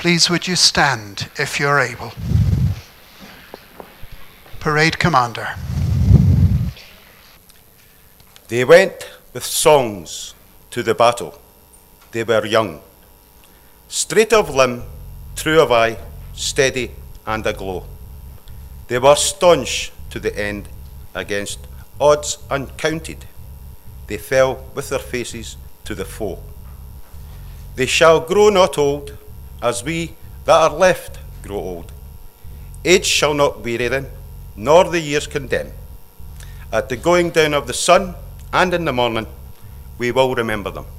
Please would you stand if you're able. Parade Commander. They went with songs to the battle. They were young, straight of limb, true of eye, steady and aglow. They were staunch to the end against odds uncounted. They fell with their faces to the foe. They shall grow not old, as we that are left grow old. Age shall not weary them, nor the years condemn. At the going down of the sun and in the morning, we will remember them.